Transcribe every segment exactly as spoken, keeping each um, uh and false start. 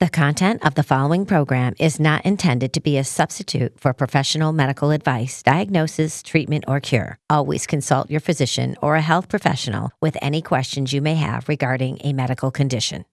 The content of the following program is not intended to be a substitute for professional medical advice, diagnosis, treatment, or cure. Always consult your physician or a health professional with any questions you may have regarding a medical condition.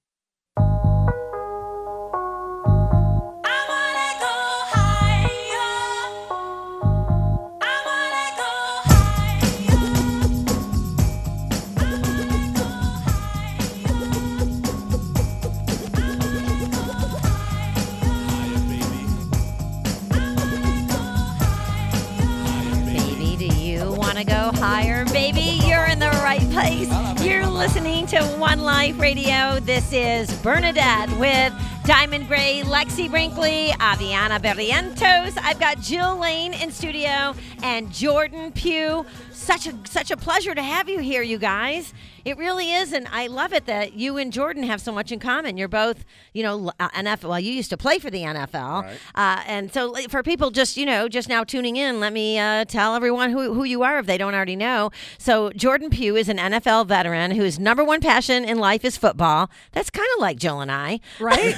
Go higher, baby. You're in the right place. You're listening to One Life Radio. This is Bernadette with Diamond Gray, Lexi Brinkley, Aviana Barrientos. I've got Jill Lane in studio and Jordan Pugh. Such a such a pleasure to have you here, you guys. It really is, and I love it that you and Jordan have so much in common. You're both, you know, N F L. Well, you used to play for the N F L, right. uh, and so for people just, you know, just now tuning in, let me uh, tell everyone who who you are if they don't already know. So Jordan Pugh is an N F L veteran whose number one passion in life is football. That's kind of like Jill and I, right?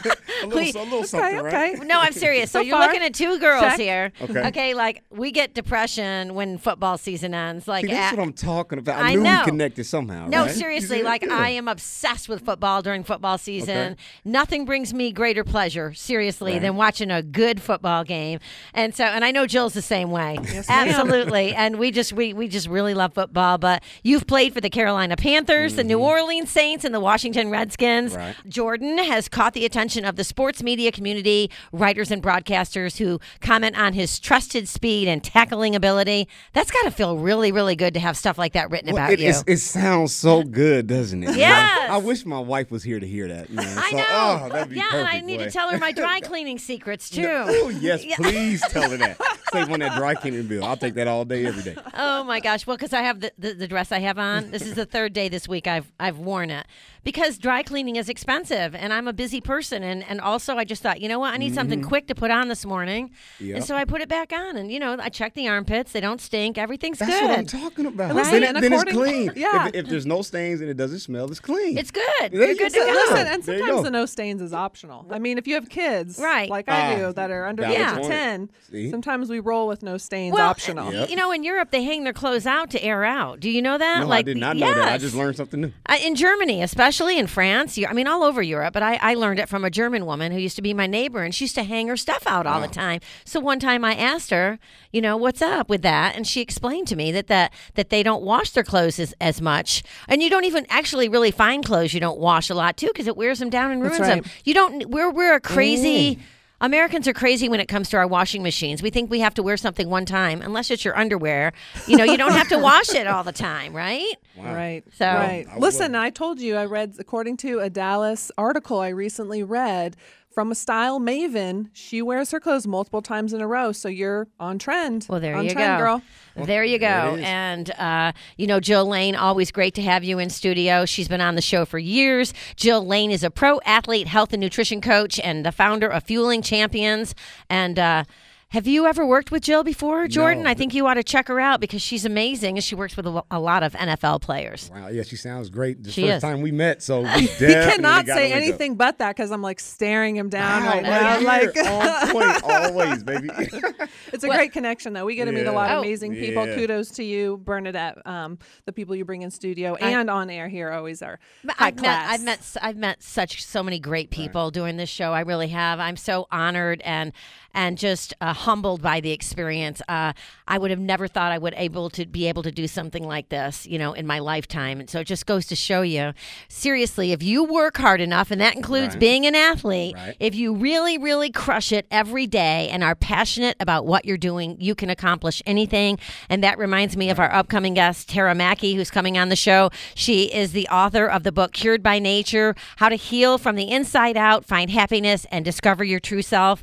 a little, we, a little okay, something, okay. right? No, I'm serious. So, So you're far. looking at two girls Check. here. Okay. Okay, like we get depression when football season ends. Like See, that's at- what I'm talking about. I, I knew know. we connected somehow. No, right? seriously, like I am obsessed with football during football season. Okay. Nothing brings me greater pleasure, seriously, Right. than watching a good football game. And so, and I know Jill's the same way. Yes, ma'am. Absolutely. And we just we we just really love football. But you've played for the Carolina Panthers, the New Orleans Saints, and the Washington Redskins. Right. Jordan has caught the attention of the sports media community, writers and broadcasters who comment on his trusted speed and tackling ability. That's got to feel really, really good to have stuff like that written Well, about it, you. it's- it sounds so good, doesn't it? Yes. I, I wish my wife was here to hear that. Man. I So, know. Oh, that'd be yeah, perfect. and I need boy. to tell her my dry cleaning secrets too. Oh, yes, Yeah. please tell her that. Save on that dry cleaning bill. I'll take that all day, every day. Oh my gosh! Well, because I have the, the, the dress I have on. This is the third day this week I've I've worn it because dry cleaning is expensive, and I'm a busy person, and, and also I just thought, you know what, I need something quick to put on this morning, Yep. and so I put it back on, and you know I check the armpits; they don't stink, everything's That's good. what I'm talking about. And listen, Then, and it- then it's according- clean. Yeah. If, if there's no stains and it doesn't smell, it's clean. It's good. There You're you good to go. go. Listen, and There you sometimes go. the no stains is optional. I mean, if you have kids, Right. like I Ah, do, that are under the valid age of point. ten, See? sometimes we roll with no stains Well, optional. Yep. you know, in Europe they hang their clothes out to air out. Do you know that? No, like, I did not know that. I yes. just learned something new. Uh, in Germany, especially in France, you, I mean, all over Europe, but I, I learned it from a German woman who used to be my neighbor, and she used to hang her stuff out all the time. So one time I asked her, you know, what's up with that? And she explained to me that that, that they don't wash their clothes as, as much. And you don't even actually really find clothes you don't wash a lot, too, because it wears them down and ruins That's right. them. You don't, we're, we're a crazy... Americans are crazy when it comes to our washing machines. We think we have to wear something one time, unless it's your underwear. You know, you don't have to wash it all the time, right? Wow. Right. So- right. I Listen, would- I told you I read, according to a Dallas article I recently read from a style maven, she wears her clothes multiple times in a row. So you're on trend. Well, there on you trend, go. girl. There you go. there it is. And, uh, you know, Jill Lane, always great to have you in studio. She's been on the show for years. Jill Lane is a pro athlete, health and nutrition coach, and the founder of Fueling Champions. And, uh, have you ever worked with Jill before, Jordan? No. I think you ought to check her out because she's amazing and she works with a, lo- a lot of N F L players. Wow, yeah, she sounds great. The She first is. time we met, so we He definitely cannot gotta say link up. anything but that because I'm like staring him down Wow, right now. here, Like on point, always, baby. it's a Well- great connection, though. We get to meet a Yeah. lot of Oh. amazing people. Yeah. Kudos to you, Bernadette. Um, the people you bring in studio and on air here always are high I've met, class. I've met s- I've met such so many great people doing this show. I really have. I'm so honored and and just uh, humbled by the experience. Uh, I would have never thought I would able to be able to do something like this, you know, in my lifetime. And so it just goes to show you, seriously, if you work hard enough, and that includes Right. being an athlete, Right. if you really, really crush it every day and are passionate about what you're doing, you can accomplish anything. And that reminds me of our upcoming guest, Tara Mackey, who's coming on the show. She is the author of the book Cured by Nature: How to Heal from the Inside Out, Find Happiness, and Discover Your True Self.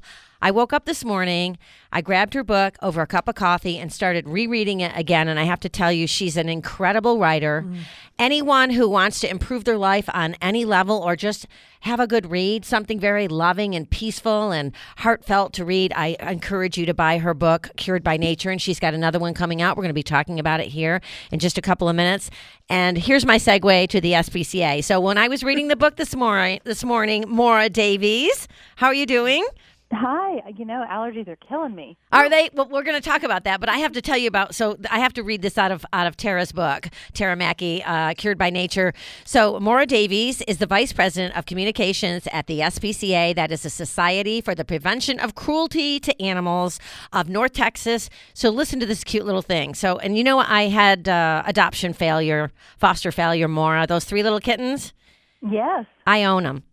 I woke up this morning, I grabbed her book over a cup of coffee and started rereading it again. And I have to tell you, she's an incredible writer. Mm. Anyone who wants to improve their life on any level or just have a good read, something very loving and peaceful and heartfelt to read, I encourage you to buy her book, Cured by Nature. And she's got another one coming out. We're going to be talking about it here in just a couple of minutes. And here's my segue to the S P C A. So when I was reading the book this morning, this morning, Maura Davies, how are you doing? Hi. You know, allergies are killing me. Are they? Well, we're going to talk about that, but I have to tell you about, so I have to read this out of out of Tara's book, Tara Mackey, uh, Cured by Nature. So Maura Davies is the Vice President of Communications at the S P C A. That is the Society for the Prevention of Cruelty to Animals of North Texas. So listen to this cute little thing. So, and you know, I had uh, adoption failure, foster failure, Maura, those three little kittens. Yes. I own them.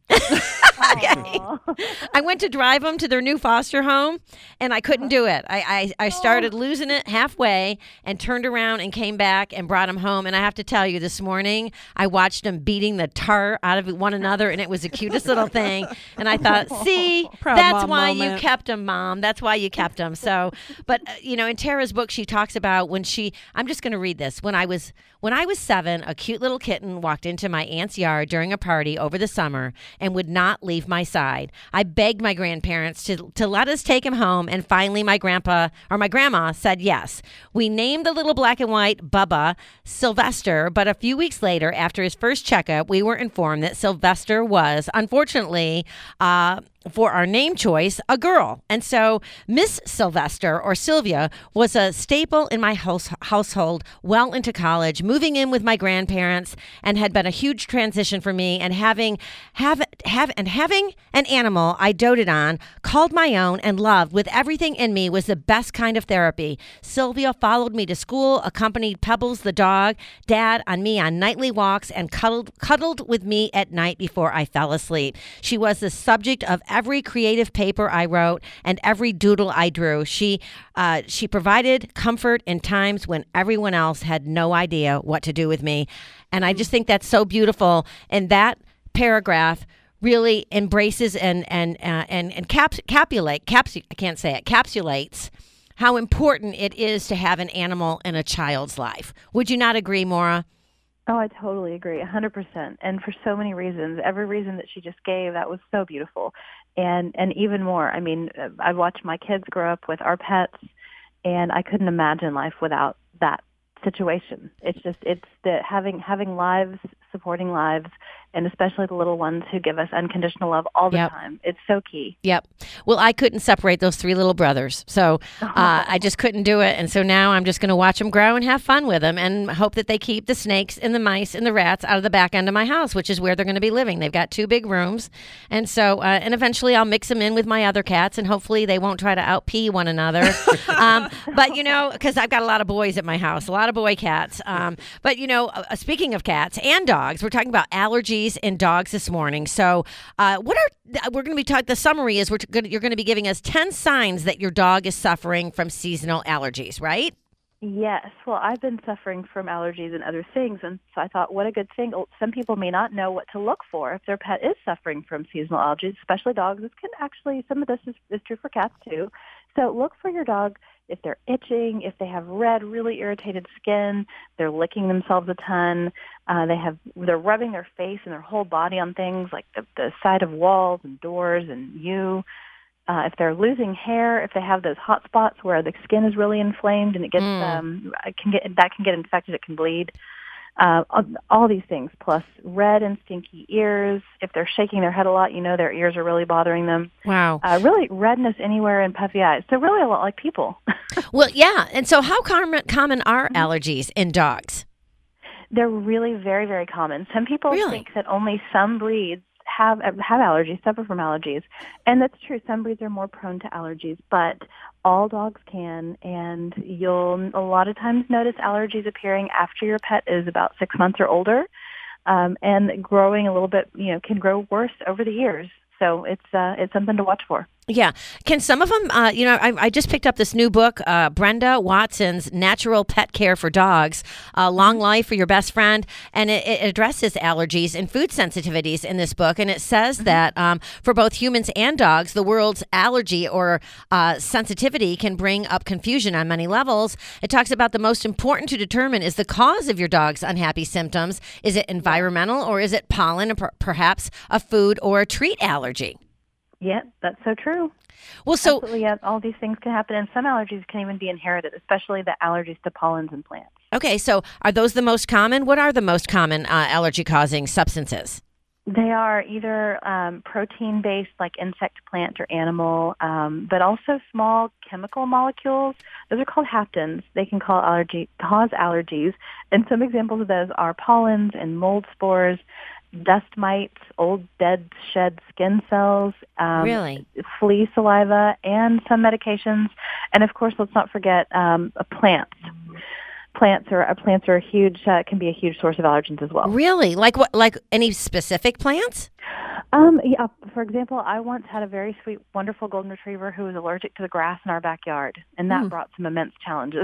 I went to drive them to their new foster home, and I couldn't do it. I, I, I started losing it halfway and turned around and came back and brought them home. And I have to tell you, this morning, I watched them beating the tar out of one another, and it was the cutest little thing. And I thought, see, Proud that's mom why moment. you kept them, Mom. That's why you kept them. So, but, uh, you know, in Tara's book, she talks about when she, I'm just going to read this. When I was, when I was seven, a cute little kitten walked into my aunt's yard during a party over the summer and would not leave my side. I begged my grandparents to, to let us take him home, and finally my grandpa or my grandma said yes. We named the little black and white Bubba Sylvester, but a few weeks later, after his first checkup, we were informed that Sylvester was, unfortunately, uh, for our name choice, a girl. And so Miss Sylvester, or Sylvia, was a staple in my house, household well into college, moving in with my grandparents, and had been a huge transition for me. And having have have and having an animal I doted on, called my own, and loved with everything in me was the best kind of therapy. Sylvia followed me to school, accompanied Pebbles the dog, Dad, on me on nightly walks, and cuddled cuddled with me at night before I fell asleep. She was the subject of every creative paper I wrote and every doodle I drew. She uh, she provided comfort in times when everyone else had no idea what to do with me. And I just think that's so beautiful. And that paragraph really embraces and and uh, and and caps, capulate capsu- I can't say it capsulates how important it is to have an animal in a child's life. Would you not agree, Maura? Oh, I totally agree, one hundred percent. And for so many reasons, every reason that she just gave, that was so beautiful. And and even more, I mean, I watched my kids grow up with our pets, and I couldn't imagine life without that situation. It's just, it's the having having lives, supporting lives, and especially the little ones who give us unconditional love all the Yep. time. It's so key. Yep. Well, I couldn't separate those three little brothers. So uh, I just couldn't do it. And so now I'm just going to watch them grow and have fun with them and hope that they keep the snakes and the mice and the rats out of the back end of my house, which is where they're going to be living. They've got two big rooms. And so, uh, and eventually I'll mix them in with my other cats, and hopefully they won't try to out-pee one another. um, but, you know, because I've got a lot of boys at my house, a lot of boy cats. Um, but, you know, uh, speaking of cats and dogs, we're talking about allergies in dogs this morning. So uh, what are, we're going to be talking, the summary is we're gonna, you're going to be giving us ten signs that your dog is suffering from seasonal allergies, right? Yes. Well, I've been suffering from allergies and other things, and so I thought, what a good thing. Some people may not know what to look for if their pet is suffering from seasonal allergies, especially dogs. This can actually, some of this is, is true for cats too. So look for your dog if they're itching, if they have red, really irritated skin, they're licking themselves a ton, uh, they have, they're rubbing their face and their whole body on things like the, the side of walls and doors and you. Uh, if they're losing hair, if they have those hot spots where the skin is really inflamed and it gets, mm. um, it can get that can get infected, it can bleed. Uh, all, all these things, plus red and stinky ears. If they're shaking their head a lot, you know their ears are really bothering them. Wow. Uh, really adness anywhere and puffy eyes. So really a lot like people. Well, yeah. And so how common, common are allergies in dogs? They're really very, very common. Some people really? think that only some breeds have have allergies, suffer from allergies. And that's true. Some breeds are more prone to allergies, but all dogs can. And you'll a lot of times notice allergies appearing after your pet is about six months or older, um, and growing a little bit, you know, can grow worse over the years. So it's uh, it's something to watch for. Yeah. Can some of them, uh, you know, I, I just picked up this new book, uh, Brenda Watson's Natural Pet Care for Dogs, uh, Long Life for Your Best Friend. And it, it addresses allergies and food sensitivities in this book. And it says mm-hmm. that um, for both humans and dogs, the world's allergy or uh, sensitivity can bring up confusion on many levels. It talks about the most important to determine is the cause of your dog's unhappy symptoms. Is it environmental or is it pollen or per- perhaps a food or a treat allergy? Yeah, that's so true. Well, so Absolutely, yeah, all these things can happen, and some allergies can even be inherited, especially the allergies to pollens and plants. Okay, so are those the most common? What are the most common uh, allergy-causing substances? They are either um, protein-based, like insect, plant, or animal, um, but also small chemical molecules. Those are called haptens. They can call allergy, cause allergies, and some examples of those are pollens and mold spores, dust mites, old dead shed skin cells, um, really? flea saliva, and some medications. And of course, let's not forget um, plants. Plants are uh, plants are a huge uh, can be a huge source of allergens as well. Really? Like what? Like any specific plants? Um, yeah. For example, I once had a very sweet, wonderful golden retriever who was allergic to the grass in our backyard, and that Mm. brought some immense challenges.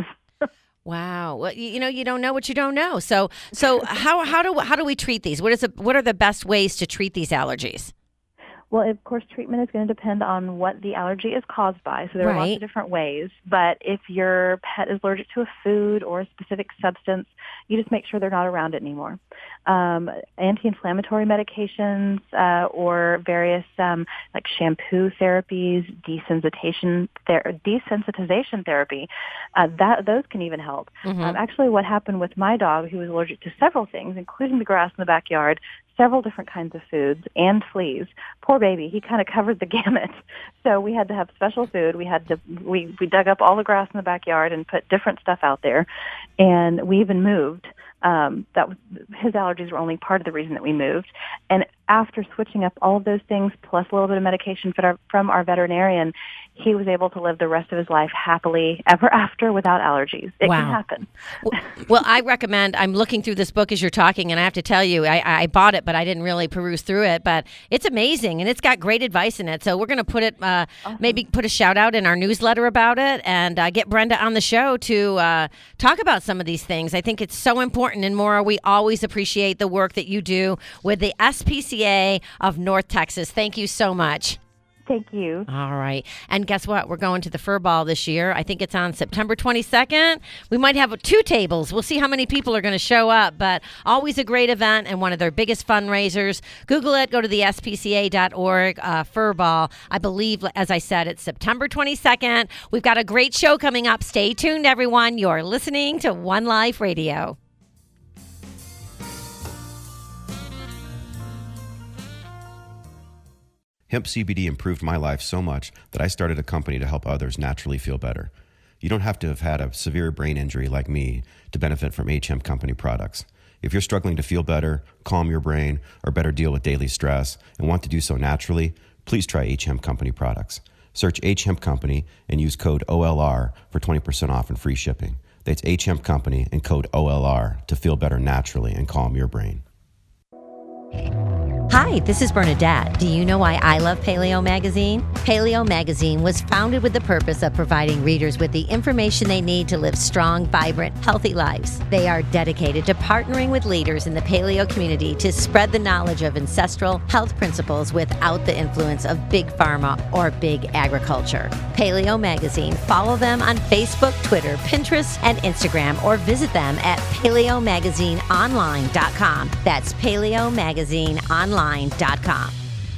Wow. Well, you, you know, you don't know what you don't know. So, so how how do how do we treat these? What is the, what are the best ways to treat these allergies? Well, of course, treatment is going to depend on what the allergy is caused by. So there are lots Right. of different ways. But if your pet is allergic to a food or a specific substance, you just make sure they're not around it anymore. Um, anti-inflammatory medications uh, or various um, like shampoo therapies, desensitization, ther- desensitization therapy, uh, that those can even help. Mhm. Um, actually, what happened with my dog, who was allergic to several things, including the grass in the backyard, several different kinds of foods, and fleas. Poor baby, he kind of covered the gamut. So we had to have special food. We had to we we dug up all the grass in the backyard and put different stuff out there, and we even moved. Um, that was, his allergies were only part of the reason that we moved. And after switching up all of those things, plus a little bit of medication from our, from our veterinarian, he was able to live the rest of his life happily ever after without allergies. It Wow. can happen. Well, well, I recommend, I'm looking through this book as you're talking, and I have to tell you, I, I bought it, but I didn't really peruse through it, but it's amazing, and it's got great advice in it. So we're going to put it, uh, Awesome. maybe put a shout out in our newsletter about it, and uh, get Brenda on the show to uh, talk about some of these things. I think it's so important, and Maura, we always appreciate the work that you do with the S P C A of North Texas. Thank you so much. Thank you. All right. And guess what? We're going to the Fur Ball this year. I think it's on September twenty-second. We might have two tables. We'll see how many people are going to show up, but always a great event and one of their biggest fundraisers. Google it. Go to the S P C A dot org uh, Fur Ball. I believe, as I said, it's September twenty-second. We've got a great show coming up. Stay tuned, everyone. You're listening to One Life Radio. Hemp C B D improved my life so much that I started a company to help others naturally feel better. You don't have to have had a severe brain injury like me to benefit from H Hemp Company products. If you're struggling to feel better, calm your brain, or better deal with daily stress and want to do so naturally, please try H Hemp Company products. Search H Hemp Company and use code O L R for twenty percent off and free shipping. That's H Hemp Company and code O L R to feel better naturally and calm your brain. Hi, this is Bernadette. Do you know why I love Paleo Magazine? Paleo Magazine was founded with the purpose of providing readers with the information they need to live strong, vibrant, healthy lives. They are dedicated to partnering with leaders in the paleo community to spread the knowledge of ancestral health principles without the influence of big pharma or big agriculture. Paleo Magazine. Follow them on Facebook, Twitter, Pinterest, and Instagram, or visit them at paleo magazine online dot com. That's paleo magazine online dot com.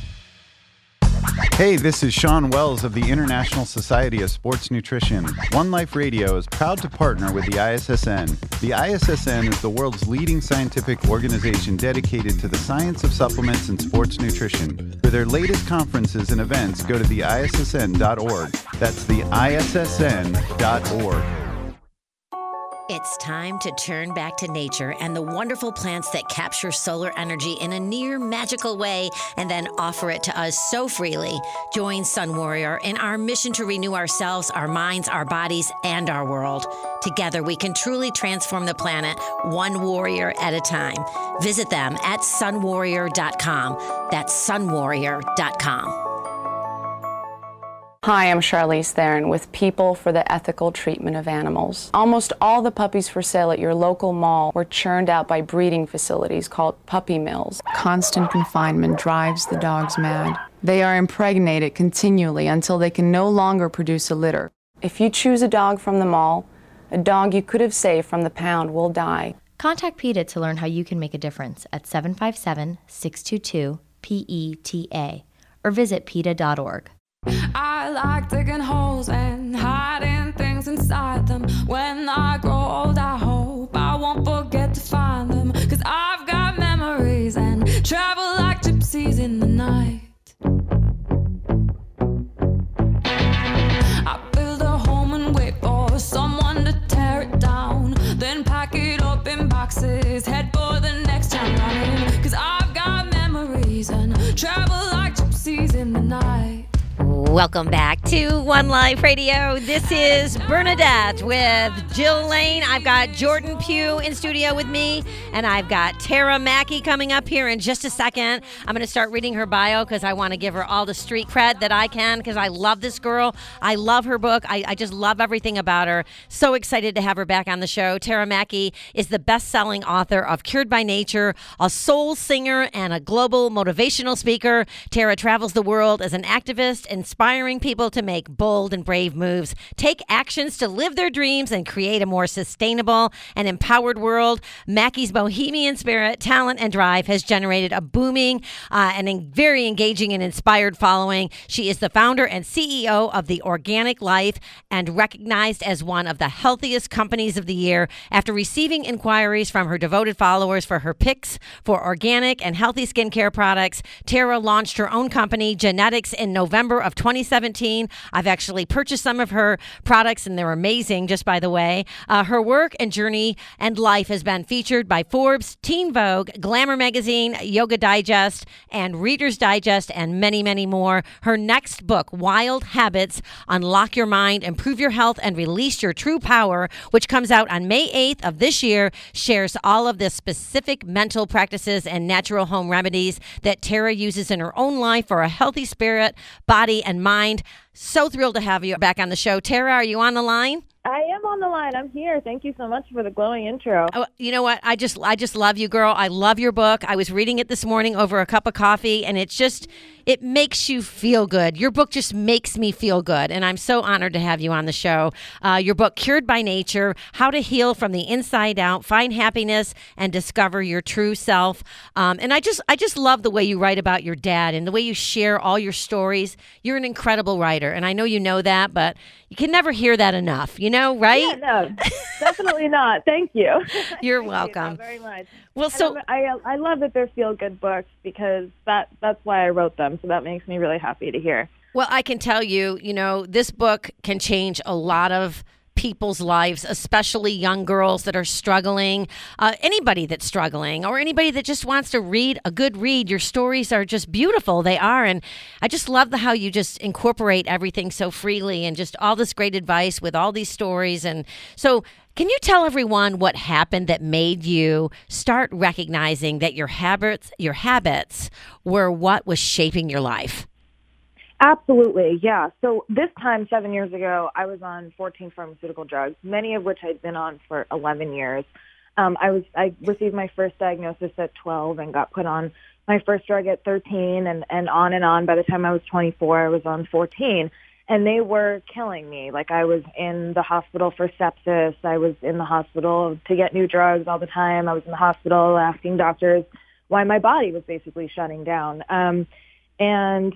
Hey, this is Sean Wells of the International Society of Sports Nutrition. One Life Radio is proud to partner with the I S S N. The I S S N is the world's leading scientific organization dedicated to the science of supplements and sports nutrition. For their latest conferences and events, go to the I S S N dot org. That's the I S S N dot org. It's time to turn back to nature and the wonderful plants that capture solar energy in a near magical way and then offer it to us so freely. Join Sun Warrior in our mission to renew ourselves, our minds, our bodies, and our world. Together, we can truly transform the planet one warrior at a time. Visit them at sun warrior dot com. That's sun warrior dot com. Hi, I'm Charlize Theron with People for the Ethical Treatment of Animals. Almost all the puppies for sale at your local mall were churned out by breeding facilities called puppy mills. Constant confinement drives the dogs mad. They are impregnated continually until they can no longer produce a litter. If you choose a dog from the mall, a dog you could have saved from the pound will die. Contact PETA to learn how you can make a difference at seven five seven, six two two, P E T A or visit PETA dot org. I like digging holes and hiding things inside them. When I grow old, I hope I won't forget to find them. Cause I've got memories and travel like gypsies in the night. I build a home and wait for someone to tear it down. Then pack it up in boxes, head for the next town running. Cause I've got memories and travel like gypsies in the night. Welcome back to One Life Radio. This is Bernadette with Jill Lane. I've got Jordan Pugh in studio with me, and I've got Tara Mackey coming up here in just a second. I'm going to start reading her bio because I want to give her all the street cred that I can because I love this girl. I love her book. I, I just love everything about her. So excited to have her back on the show. Tara Mackey is the best-selling author of Cured by Nature, a soul singer, and a global motivational speaker. Tara travels the world as an activist, inspiring people to make bold and brave moves, take actions to live their dreams, and create a more sustainable and empowered world. Mackey's bohemian spirit, talent, and drive has generated a booming uh, and en- very engaging and inspired following. She is the founder and C E O of The Organic Life and recognized as one of the healthiest companies of the year after receiving inquiries from her devoted followers for her picks for organic and healthy skincare products. Tara launched her own company, Genetics, in November of twenty seventeen. I've actually purchased some of her products, and they're amazing, just by the way. Uh, her work and journey and life has been featured by Forbes, Teen Vogue, Glamour Magazine, Yoga Digest, and Reader's Digest, and many, many more. Her next book, Wild Habits, Unlock Your Mind, Improve Your Health, and Release Your True Power, which comes out on May eighth of this year, shares all of the specific mental practices and natural home remedies that Tara uses in her own life for a healthy spirit, body, and mind. So thrilled to have you back on the show. Tara, are you on the line? I am on the line. I'm here. Thank you so much for the glowing intro. Oh, you know what? I just I just love you, girl. I love your book. I was reading it this morning over a cup of coffee, and it's just, it makes you feel good. Your book just makes me feel good, and I'm so honored to have you on the show. Uh, your book, Cured by Nature, How to Heal from the Inside Out, Find Happiness, and Discover Your True Self. Um, and I just I just love the way you write about your dad and the way you share all your stories. You're an incredible writer, and I know you know that, but you can never hear that enough, you know, right? Yeah, no, definitely not. Thank you. You're Thank welcome. You very much. Well, so I, I I love that they're feel-good books because that that's why I wrote them. So that makes me really happy to hear. Well, I can tell you, you know, this book can change a lot of people's lives, especially young girls that are struggling, uh, anybody that's struggling, or anybody that just wants to read a good read. Your stories are just beautiful. They are. And I just love the how you just incorporate everything so freely and just all this great advice with all these stories. And so can you tell everyone what happened that made you start recognizing that your habits, your habits were what was shaping your life? Absolutely, yeah. So this time, seven years ago, I was on fourteen pharmaceutical drugs, many of which I'd been on for eleven years. Um, I was I received my first diagnosis at twelve and got put on my first drug at thirteen, and, and on and on. By the time I was twenty-four, I was on fourteen, and they were killing me. Like, I was in the hospital for sepsis. I was in the hospital to get new drugs all the time. I was in the hospital asking doctors why my body was basically shutting down. Um, and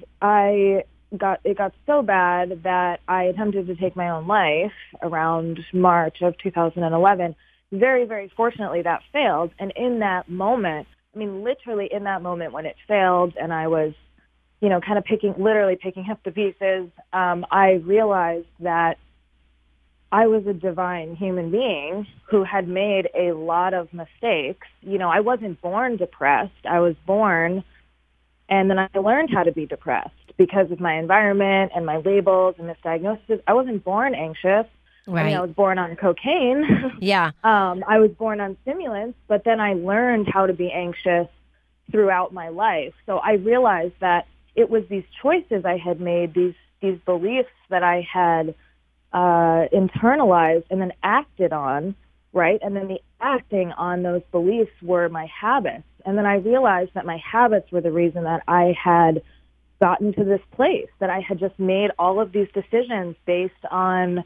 I got it got so bad that I attempted to take my own life around March of two thousand eleven. Very, very fortunately, that failed. And in that moment, I mean, literally in that moment when it failed and I was, you know, kind of picking, literally picking up the pieces, um, I realized that I was a divine human being who had made a lot of mistakes. You know, I wasn't born depressed. I was born, and then I learned how to be depressed because of my environment and my labels and misdiagnosis. I wasn't born anxious. Right. I mean, I was born on cocaine. Yeah. um, I was born on stimulants, but then I learned how to be anxious throughout my life. So I realized that it was these choices I had made, these these beliefs that I had uh, internalized and then acted on, right? And then the acting on those beliefs were my habits. And then I realized that my habits were the reason that I had gotten to this place, that I had just made all of these decisions based on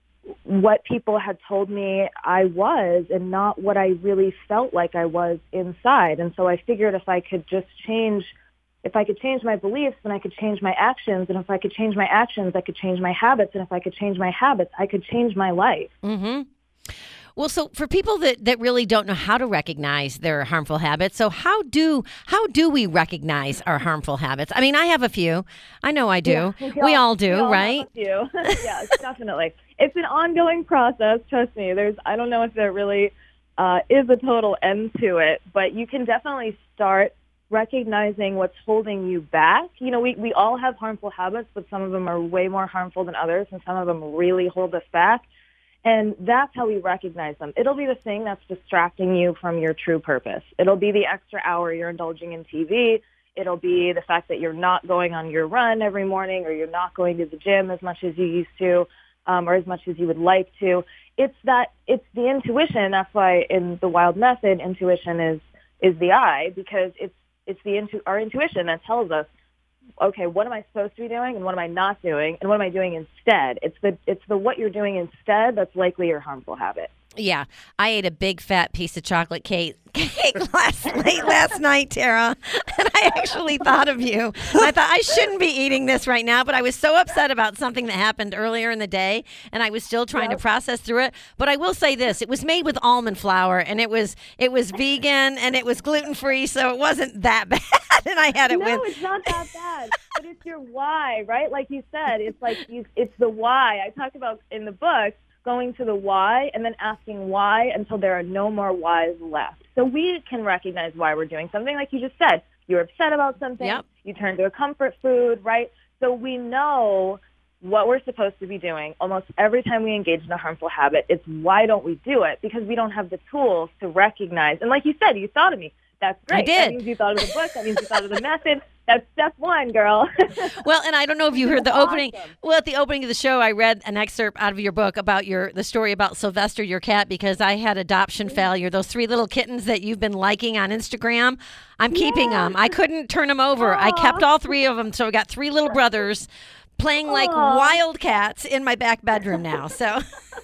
what people had told me I was and not what I really felt like I was inside. And so I figured if I could just change, if I could change my beliefs, then I could change my actions. And if I could change my actions, I could change my habits. And if I could change my habits, I could change my life. Mm-hmm. Well, so for people that, that really don't know how to recognize their harmful habits, so how do how do we recognize our harmful habits? I mean, I have a few. I know I do. Yeah, we, we all do, we all right? Have a few. Yes, definitely. It's an ongoing process. Trust me. There's. I don't know if there really uh, is a total end to it, but you can definitely start recognizing what's holding you back. You know, we, we all have harmful habits, but some of them are way more harmful than others, and some of them really hold us back. And that's how we recognize them. It'll be the thing that's distracting you from your true purpose. It'll be the extra hour you're indulging in T V. It'll be the fact that you're not going on your run every morning, or you're not going to the gym as much as you used to, um, or as much as you would like to. It's that, it's the intuition. That's why in the Wild Method, intuition is, is the I, because it's, it's the intu- our intuition that tells us, okay, what am I supposed to be doing and what am I not doing and what am I doing instead? It's the it's the what you're doing instead that's likely your harmful habit. Yeah, I ate a big fat piece of chocolate cake cake last late last night, Tara, and I actually thought of you. And I thought I shouldn't be eating this right now, but I was so upset about something that happened earlier in the day, and I was still trying yep. to process through it. But I will say this: it was made with almond flour, and it was it was vegan, and it was gluten free, so it wasn't that bad. And I had it no, with. No, it's not that bad. But it's your why, right? Like you said, it's like you, it's the why. I talk about in the book. Going to the why and then asking why until there are no more whys left. So we can recognize why we're doing something. Like you just said, you're upset about something. Yep. You turn to a comfort food, right? So we know what we're supposed to be doing. Almost every time we engage in a harmful habit, it's why don't we do it? Because we don't have the tools to recognize. And like you said, you thought of me. That's great. I did. That means you thought of the book. That means you thought of the method. That's step one, girl. Well, and I don't know if you heard the awesome. opening. Well, at the opening of the show, I read an excerpt out of your book about your the story about Sylvester, your cat, because I had adoption failure. Those three little kittens that you've been liking on Instagram, I'm keeping yeah. them. I couldn't turn them over. Aww. I kept all three of them, so I got three little brothers playing like Aww. wildcats in my back bedroom now. So,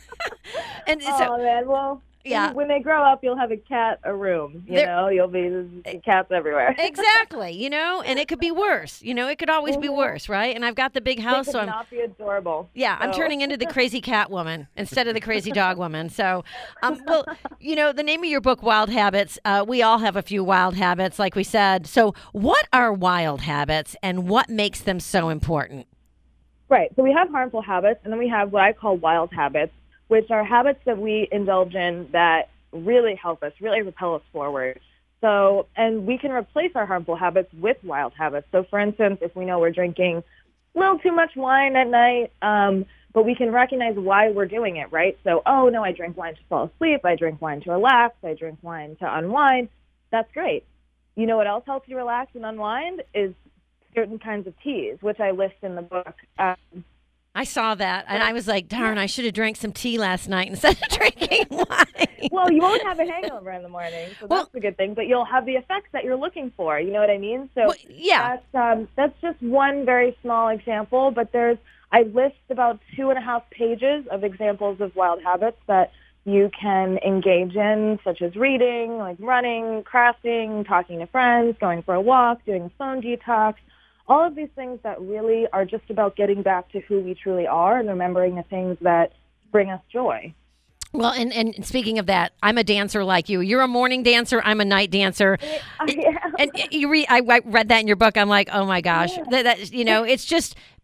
and oh so, man, well. Yeah. When they grow up, you'll have a cat a room. You They're, know, you'll be cats everywhere. Exactly. You know, and it could be worse. You know, it could always be worse, right? And I've got the big house, it could so I'm not be adorable. Yeah, so. I'm turning into the crazy cat woman instead of the crazy dog woman. So, um, well, you know, the name of your book, Wild Habits. Uh, we all have a few wild habits, like we said. So, what are wild habits, and what makes them so important? Right. So we have harmful habits, and then we have what I call wild habits, which are habits that we indulge in that really help us, really propel us forward. So, and we can replace our harmful habits with wild habits. So, for instance, if we know we're drinking a little too much wine at night, um, but we can recognize why we're doing it, right? So, oh, no, I drink wine to fall asleep. I drink wine to relax. I drink wine to unwind. That's great. You know what else helps you relax and unwind is certain kinds of teas, which I list in the book. Um, I saw that, and I was like, darn, I should have drank some tea last night instead of drinking wine. Well, you won't have a hangover in the morning, so well, that's a good thing, but you'll have the effects that you're looking for, you know what I mean? So well, yeah. that's, um, that's just one very small example, but there's, I list about two and a half pages of examples of wild habits that you can engage in, such as reading, like running, crafting, talking to friends, going for a walk, doing a phone detox, all of these things that really are just about getting back to who we truly are and remembering the things that bring us joy. Well, and, and speaking of that, I'm a dancer like you. You're a morning dancer. I'm a night dancer. Yeah. And you read, I read that in your book. I'm like, oh my gosh, Yeah. that, that you know, it's just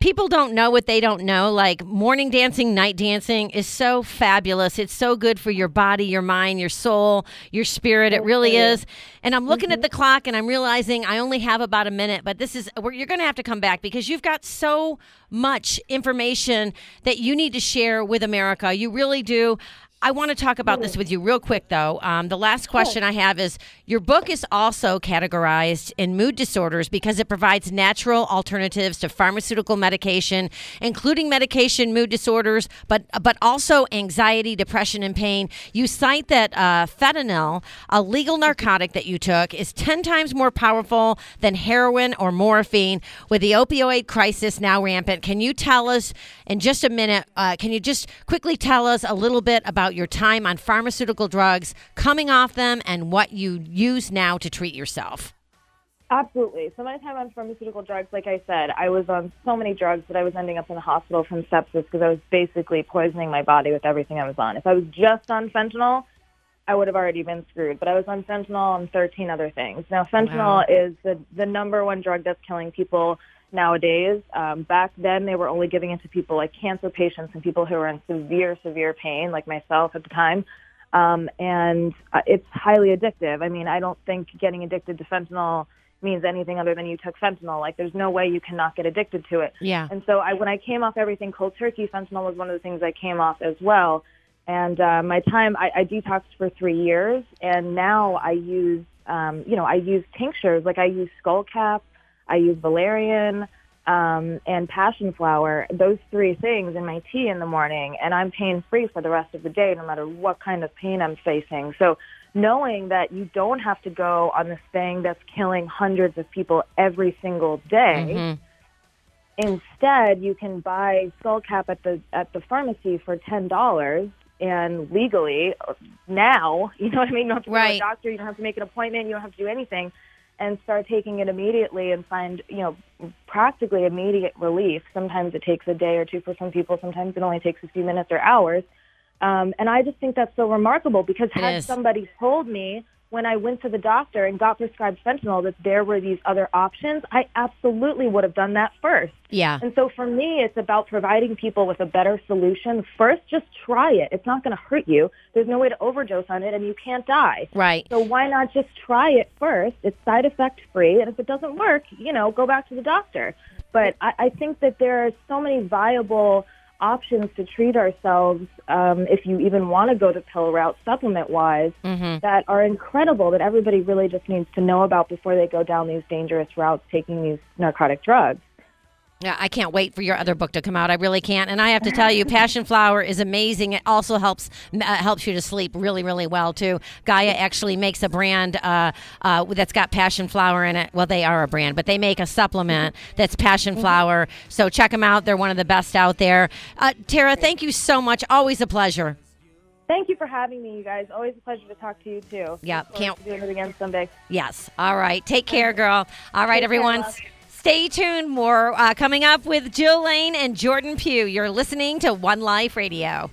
people don't know what they don't know. Like morning dancing, night dancing is so fabulous. It's so good for your body, your mind, your soul, your spirit. It really is. And I'm looking mm-hmm. at the clock and I'm realizing I only have about a minute, but this is, you're going to have to come back because you've got so much information that you need to share with America. You really do. I want to talk about this with you real quick, though. Um, the last question I have is, your book is also categorized in mood disorders because it provides natural alternatives to pharmaceutical medication, including medication mood disorders, but but also anxiety, depression, and pain. You cite that uh, fentanyl, a legal narcotic that you took, is ten times more powerful than heroin or morphine. With the opioid crisis now rampant, can you tell us in just a minute, uh, can you just quickly tell us a little bit about your time on pharmaceutical drugs, coming off them, and what you use now to treat yourself? Absolutely. So my time on pharmaceutical drugs, like I said, I was on so many drugs that I was ending up in the hospital from sepsis because I was basically poisoning my body with everything I was on. If I was just on fentanyl, I would have already been screwed. But I was on fentanyl and thirteen other things. Now, fentanyl wow. is the, the number one drug that's killing people nowadays. Um, back then, they were only giving it to people like cancer patients and people who were in severe, severe pain, like myself at the time. Um, and uh, it's highly addictive. I mean, I don't think getting addicted to fentanyl means anything other than you took fentanyl. Like, there's no way you cannot get addicted to it. Yeah. And so I, when I came off everything cold turkey, fentanyl was one of the things I came off as well. And uh, my time, I, I detoxed for three years, and now I use, um, you know, I use tinctures. Like, I use skullcap, I use valerian, um, and passion flower, those three things in my tea in the morning, and I'm pain-free for the rest of the day, no matter what kind of pain I'm facing. So knowing that you don't have to go on this thing that's killing hundreds of people every single day, mm-hmm. instead you can buy skullcap at the at the pharmacy for ten dollars, and legally now, you know what I mean? You don't have to go right. to a doctor, you don't have to make an appointment, you don't have to do anything, and start taking it immediately and find, you know, practically immediate relief. Sometimes it takes a day or two for some people. Sometimes it only takes a few minutes or hours. Um, and I just think that's so remarkable because had somebody told me when I went to the doctor and got prescribed fentanyl that there were these other options, I absolutely would have done that first. Yeah. And so for me, it's about providing people with a better solution. First, just try it. It's not going to hurt you. There's no way to overdose on it, and you can't die. Right. So why not just try it first? It's side effect free, and if it doesn't work, you know, go back to the doctor. But I, I think that there are so many viable options to treat ourselves, um, if you even want to go the pill route, supplement-wise, mm-hmm. that are incredible, that everybody really just needs to know about before they go down these dangerous routes taking these narcotic drugs. Yeah, I can't wait for your other book to come out. I really can't. And I have to tell you, Passion Flower is amazing. It also helps uh, helps you to sleep really, really well, too. Gaia actually makes a brand uh, uh, that's got Passion Flower in it. Well, they are a brand, but they make a supplement that's Passion Flower. So check them out. They're one of the best out there. Uh, Tara, thank you so much. Always a pleasure. Thank you for having me, you guys. Always a pleasure to talk to you, too. Yeah, can't do it again someday. Yes. All right. Take care, girl. All right, Take everyone. Care, Stay tuned. More uh, coming up with Jill Lane and Jordan Pugh. You're listening to One Life Radio.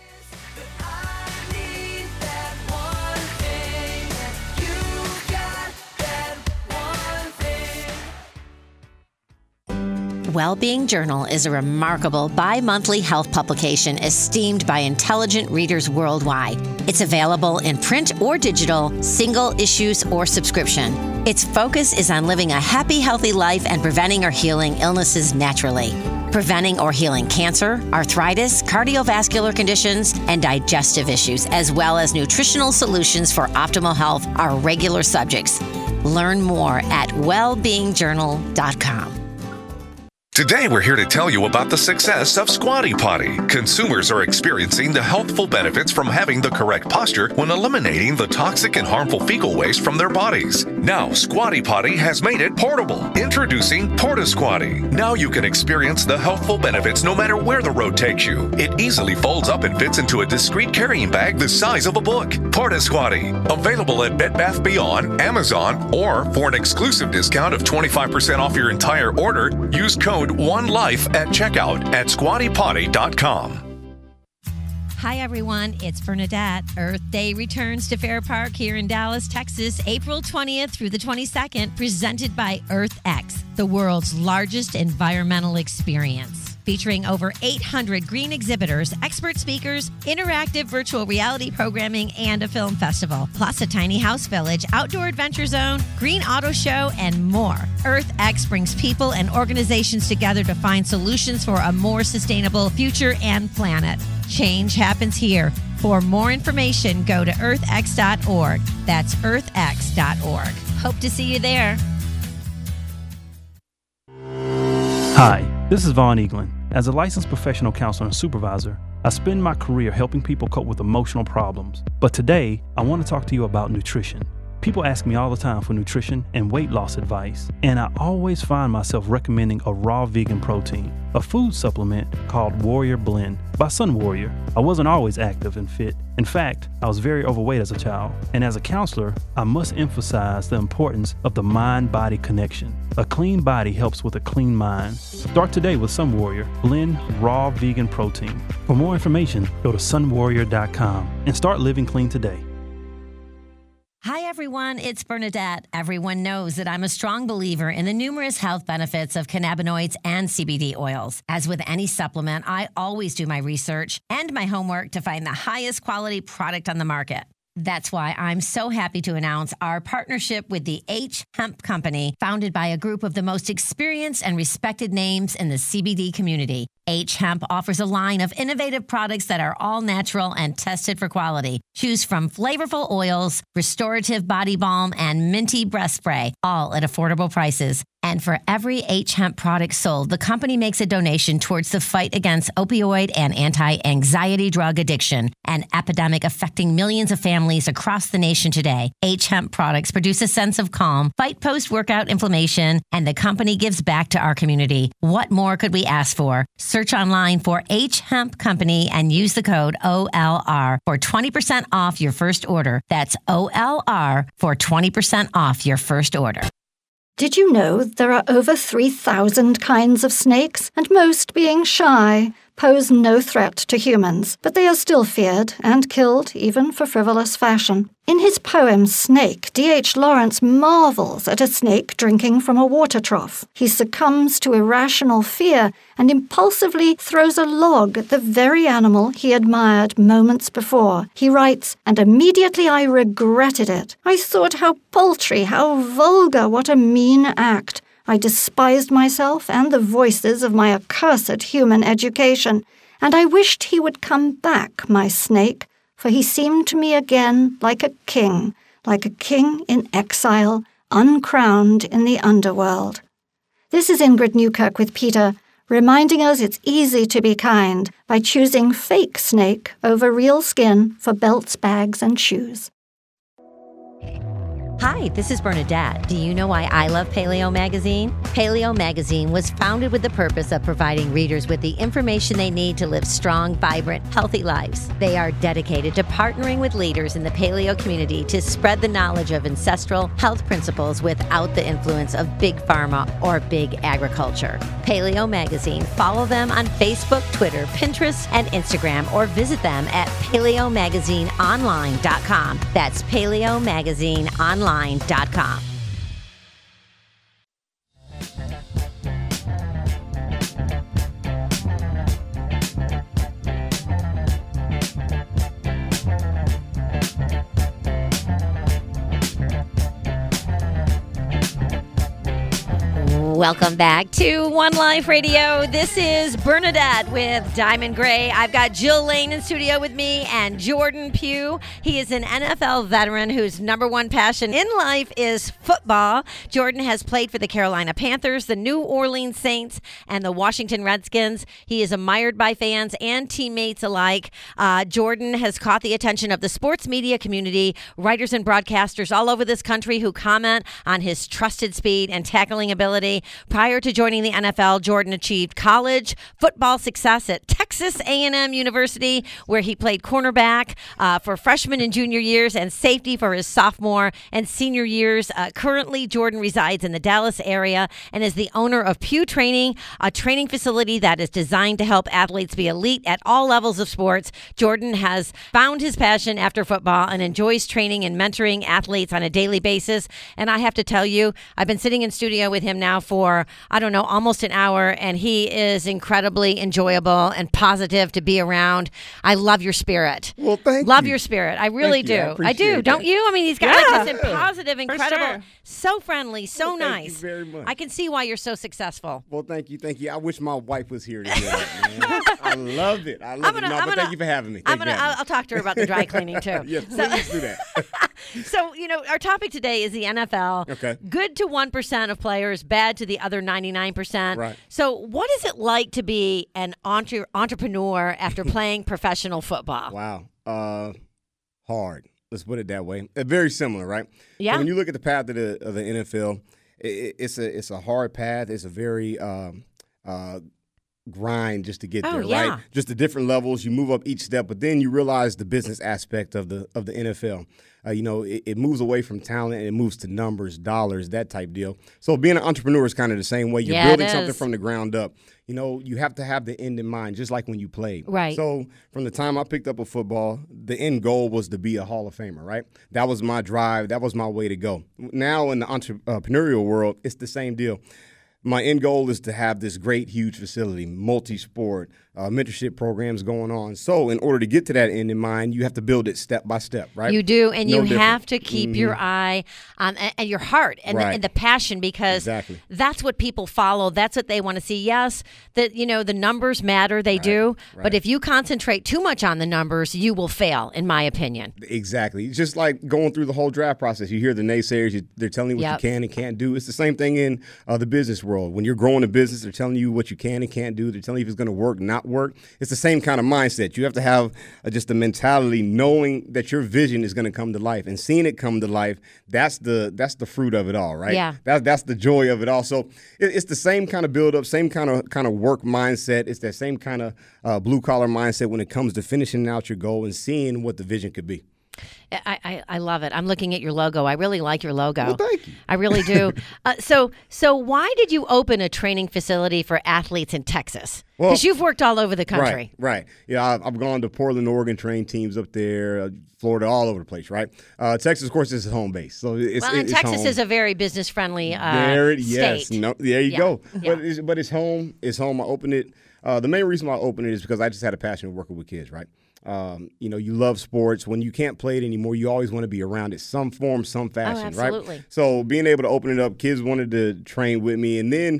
Wellbeing Journal is a remarkable bi-monthly health publication esteemed by intelligent readers worldwide. It's available in print or digital, single issues or subscription. Its focus is on living a happy, healthy life and preventing or healing illnesses naturally. Preventing or healing cancer, arthritis, cardiovascular conditions, and digestive issues, as well as nutritional solutions for optimal health are regular subjects. Learn more at well being journal dot com. Today, we're here to tell you about the success of Squatty Potty. Consumers are experiencing the healthful benefits from having the correct posture when eliminating the toxic and harmful fecal waste from their bodies. Now, Squatty Potty has made it portable. Introducing Porta Squatty. Now you can experience the healthful benefits no matter where the road takes you. It easily folds up and fits into a discreet carrying bag the size of a book. Porta Squatty. Available at Bed Bath Beyond, Amazon, or for an exclusive discount of twenty-five percent off your entire order, use code ONELIFE at checkout at squatty potty dot com. Hi, everyone. It's Bernadette. Earth Day returns to Fair Park here in Dallas, Texas, April twentieth through the twenty-second, presented by EarthX, the world's largest environmental experience. Featuring over eight hundred green exhibitors, expert speakers, interactive virtual reality programming, and a film festival, plus a tiny house village, outdoor adventure zone, green auto show, and more. EarthX brings people and organizations together to find solutions for a more sustainable future and planet. Change happens here. For more information, go to earth x dot org. That's earth x dot org. Hope to see you there. Hi, this is Vaughn Eaglin. As a licensed professional counselor and supervisor, I spend my career helping people cope with emotional problems. But today, I want to talk to you about nutrition. People ask me all the time for nutrition and weight loss advice, and I always find myself recommending a raw vegan protein, a food supplement called Warrior Blend by Sun Warrior. I wasn't always active and fit. In fact, I was very overweight as a child, and as a counselor, I must emphasize the importance of the mind-body connection. A clean body helps with a clean mind. Start today with Sun Warrior Blend Raw Vegan Protein. For more information, go to sun warrior dot com and start living clean today. Hi, everyone. It's Bernadette. Everyone knows that I'm a strong believer in the numerous health benefits of cannabinoids and C B D oils. As with any supplement, I always do my research and my homework to find the highest quality product on the market. That's why I'm so happy to announce our partnership with the H Hemp Company, founded by a group of the most experienced and respected names in the C B D community. H Hemp offers a line of innovative products that are all natural and tested for quality. Choose from flavorful oils, restorative body balm, and minty breath spray, all at affordable prices. And for every H Hemp product sold, the company makes a donation towards the fight against opioid and anti-anxiety drug addiction, an epidemic affecting millions of families across the nation today. H Hemp products produce a sense of calm, fight post-workout inflammation, and the company gives back to our community. What more could we ask for? Search online for H Hemp Company and use the code O L R for twenty percent off your first order. That's O L R for twenty percent off your first order. Did you know there are over three thousand kinds of snakes, and most, being shy, pose no threat to humans, but they are still feared and killed even for frivolous fashion? In his poem Snake, D H Lawrence marvels at a snake drinking from a water trough. He succumbs to irrational fear and impulsively throws a log at the very animal he admired moments before. He writes, "And immediately I regretted it. I thought how paltry, how vulgar, what a mean act. I despised myself and the voices of my accursed human education, and I wished he would come back, my snake, for he seemed to me again like a king, like a king in exile, uncrowned in the underworld." This is Ingrid Newkirk with PETA, reminding us it's easy to be kind by choosing fake snake over real skin for belts, bags, and shoes. Hi, this is Bernadette. Do you know why I love Paleo Magazine? Paleo Magazine was founded with the purpose of providing readers with the information they need to live strong, vibrant, healthy lives. They are dedicated to partnering with leaders in the paleo community to spread the knowledge of ancestral health principles without the influence of big pharma or big agriculture. Paleo Magazine. Follow them on Facebook, Twitter, Pinterest, and Instagram, or visit them at paleo magazine online dot com. That's paleo magazine online dot com. Welcome back to One Life Radio. This is Bernadette with Diamond Gray. I've got Jill Lane in studio with me and Jordan Pugh. He is an N F L veteran whose number one passion in life is football. Jordan has played for the Carolina Panthers, the New Orleans Saints, and the Washington Redskins. He is admired by fans and teammates alike. Uh, Jordan has caught the attention of the sports media community, writers and broadcasters all over this country who comment on his trusted speed and tackling ability. Prior to joining the N F L, Jordan achieved college football success at Texas A and M University, where he played cornerback uh, for freshman and junior years and safety for his sophomore and senior years. Uh, currently, Jordan resides in the Dallas area and is the owner of Pew Training, a training facility that is designed to help athletes be elite at all levels of sports. Jordan has found his passion after football and enjoys training and mentoring athletes on a daily basis. And I have to tell you, I've been sitting in studio with him now for, I don't know, almost an hour, and he is incredibly enjoyable and positive to be around. I love your spirit. Well, thank love you. your spirit. I really Thank do. you. I I, appreciate do. that. Don't you? I mean, he's got Yeah. like this positive, incredible, sure. so friendly, so Well, thank nice. you very much. I can see why you're so successful. Well, thank you, thank you. I wish my wife was here to hear that, man. I love it. I love I'm gonna- it. No, I'm but gonna- thank you for having me. I'm Thank you gonna. for having I'll, I'll talk to her about the dry cleaning too. me. Yes, So- please do that. So, you know, our topic today is the N F L. Okay. Good to one percent of players, bad to the other ninety-nine percent. Right. So, what is it like to be an entre- entrepreneur after playing professional football? Wow. Uh, hard. Let's put it that way. Uh, very similar, right? Yeah. So when you look at the path of the of the N F L, it, it- it's a it's a hard path. It's a very um, uh, grind just to get Oh, there, yeah. right? Just the different levels. You move up each step, but then you realize the business aspect of the of the N F L. Uh, you know, it, it moves away from talent and it moves to numbers, dollars, that type deal. So being an entrepreneur is kind of the same way. You're Yeah, it building something is. from the ground up. You know, you have to have the end in mind, just like when you played. Right. So from the time I picked up a football, the end goal was to be a Hall of Famer, right? That was my drive. That was my way to go. Now in the entrepreneurial world, it's the same deal. My end goal is to have this great, huge facility, multi-sport, uh, mentorship programs going on. So in order to get to that end in mind, you have to build it step by step, right? You do, and No you different. have to keep Mhm. your eye on and, and your heart and, the, Right. and the passion, because Exactly. that's what people follow. That's what they want to see. Yes, that you know the numbers matter, they do, but right. if you concentrate too much on the numbers, you will fail, in my opinion. Exactly. It's just like going through the whole draft process. You hear the naysayers, you, they're telling you what Yep. you can and can't do. It's the same thing in uh, the business world. When you're growing a business, they're telling you what you can and can't do. They're telling you if it's going to work, not work. It's the same kind of mindset. You have to have uh, just the mentality knowing that your vision is going to come to life and seeing it come to life. That's the that's the fruit of it all, right? Yeah. That's that's the joy of it all. So it, it's the same kind of build up, same kind of kind of work mindset. It's that same kind of uh, blue collar mindset when it comes to finishing out your goal and seeing what the vision could be. I, I, I love it. I'm looking at your logo. I really like your logo. Well, thank you. I really do. uh, so, so why did you open a training facility for athletes in Texas? Well, Because you've worked all over the country. Right, right. Yeah, I've, I've gone to Portland, Oregon, trained teams up there, uh, Florida, all over the place, right? Uh, Texas, of course, is home base. So it's, Well, and it's Texas home. is a very business friendly uh, there, it- yes, state. no, there you Yeah. go. Yeah. But it's, but it's home. It's home. I opened it. Uh, the main reason why I opened it is because I just had a passion of working with kids, right? Um, you know, you love sports. When you can't play it anymore, you always want to be around it, some form, some fashion, absolutely. right? So being able to open it up, kids wanted to train with me, and then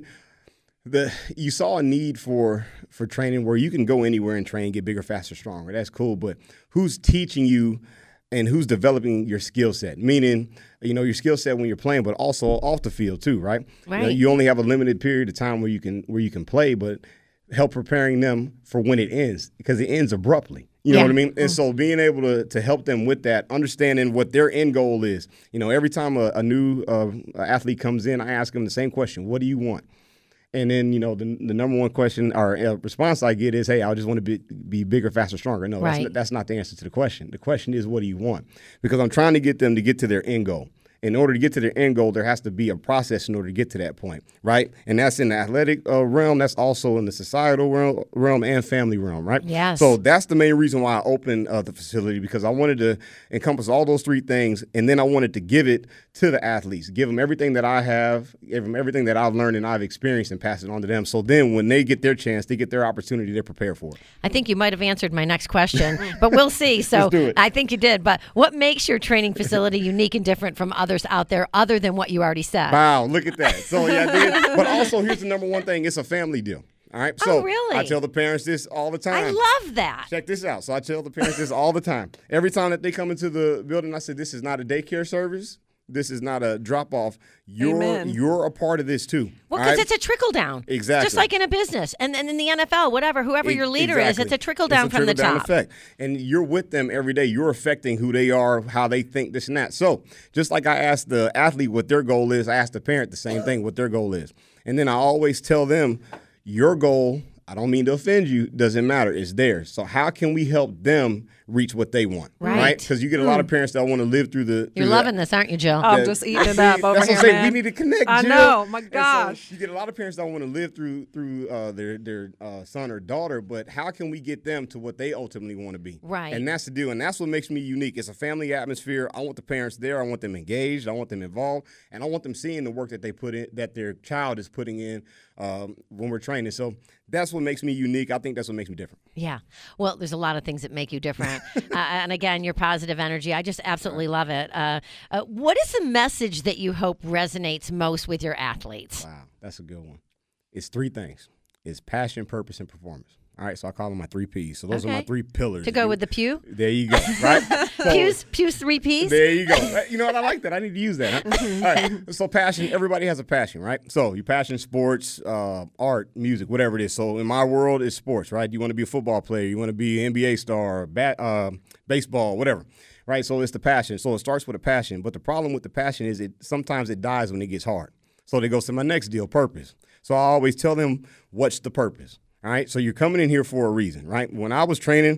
the you saw a need for for training where you can go anywhere and train, get bigger, faster, stronger. That's cool, but who's teaching you and who's developing your skill set? Meaning, you know, your skill set when you're playing, but also off the field too, right? You know, Right. you only have a limited period of time where you can where you can play, but help preparing them for when it ends, because it ends abruptly. You know Yeah. what I mean? And so being able to to help them with that, understanding what their end goal is. You know, every time a, a new uh, athlete comes in, I ask them the same question: what do you want? And then, you know, the, the number one question or uh, response I get is, hey, I just want to be, be bigger, faster, stronger. No, that's, Right. not, that's not the answer to the question. The question is, what do you want? Because I'm trying to get them to get to their end goal. In order to get to their end goal, there has to be a process in order to get to that point, right? And that's in the athletic uh, realm. That's also in the societal realm, realm and family realm, right? Yes. So that's the main reason why I opened uh, the facility, because I wanted to encompass all those three things, and then I wanted to give it to the athletes, give them everything that I have, give them everything that I've learned and I've experienced, and pass it on to them. So then when they get their chance, they get their opportunity, they're prepared for it. I think you might have answered my next question, but we'll see. So Let's do it. I think you did. But what makes your training facility unique and different from others out there, other than what you already said? Wow, look at that. So yeah, I did. But also here's the number one thing: it's a family deal. All right. So Oh, really? I tell the parents this all the time. I love that. Check this out. So I tell the parents this all the time. Every time that they come into the building, I said, this is not a daycare service. This is not a drop off. You're Amen. you're a part of this too. Well, all because right? it's a trickle down. Exactly. Just like in a business and, and in the N F L, whatever, whoever E- your leader is, exactly. it's a trickle down It's a from the trickle-down top. effect. And you're with them every day. You're affecting who they are, how they think, this and that. So just like I asked the athlete what their goal is, I asked the parent the same thing, what their goal is. And then I always tell them, your goal, I don't mean to offend you, doesn't matter. It's theirs. So how can we help them reach what they want? Right. Because right? you get a lot of parents that want to live through the. You're through loving the, this, aren't you, Jill? Oh, I'm just eating it up over that's here, what I'm saying. man. We need to connect, I Jill. know. My And gosh. so you get a lot of parents that want to live through through uh, their their uh, son or daughter, but how can we get them to what they ultimately want to be? Right. And that's the deal. And that's what makes me unique. It's a family atmosphere. I want the parents there. I want them engaged. I want them involved, and I want them seeing the work that they put in, that their child is putting in um, when we're training. So that's what makes me unique. I think that's what makes me different. Yeah. Well, there's a lot of things that make you different. uh, and again, your positive energy. I just absolutely love it. Uh, uh, what is the message that you hope resonates most with your athletes? Wow, that's a good one. It's three things. It's passion, purpose, and performance. All right, so I call them my three P's. So those Okay. are my three pillars. To go with the pew? There you go, right? So, Pew's, Pew's three P's? There you go. You know what? I like that. I need to use that. Huh? All right. So passion, everybody has a passion, right? So your passion, sports, uh, art, music, whatever it is. So in my world, it's sports, right? You want to be a football player. You want to be an N B A star, bat, uh, baseball, whatever, right? So it's the passion. So it starts with a passion. But the problem with the passion is it sometimes it dies when it gets hard. So they go to my next deal, purpose. So I always tell them, what's the purpose? All right, so you're coming in here for a reason, right? When I was training,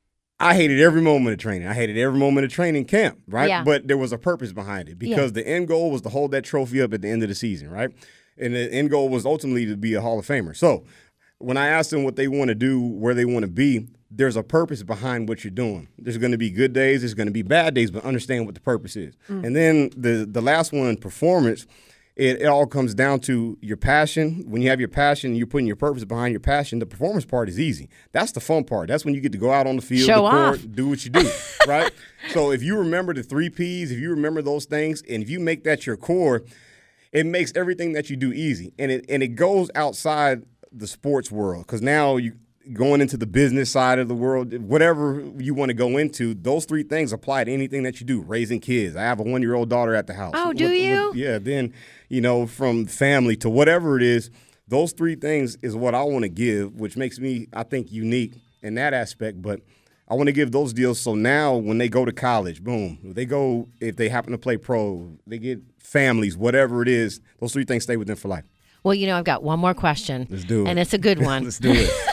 I hated every moment of training. I hated every moment of training camp, right? Yeah. But there was a purpose behind it because Yeah. the end goal was to hold that trophy up at the end of the season, right? And the end goal was ultimately to be a Hall of Famer. So when I asked them what they want to do, where they want to be, there's a purpose behind what you're doing. There's going to be good days, there's going to be bad days, but understand what the purpose is. Mm. And then the the last one, performance. It, it all comes down to your passion. When you have your passion, you're putting your purpose behind your passion. The performance part is easy. That's the fun part. That's when you get to go out on the field, Show the court, off. do what you do, right? So if you remember the three P's, if you remember those things, and if you make that your core, it makes everything that you do easy. And it and it goes outside the sports world because now you going into the business side of the world, whatever you want to go into, those three things apply to anything that you do. Raising kids. I have a one-year-old daughter at the house. Oh, do What- you? what- yeah, then, you know, from family to whatever it is, those three things is what I want to give, which makes me, I think, unique in that aspect. But I want to give those deals so now when they go to college, boom, they go, if they happen to play pro, they get families, whatever it is, those three things stay with them for life. Well, you know, I've got one more question. Let's do it. And it's a good one. Let's do it.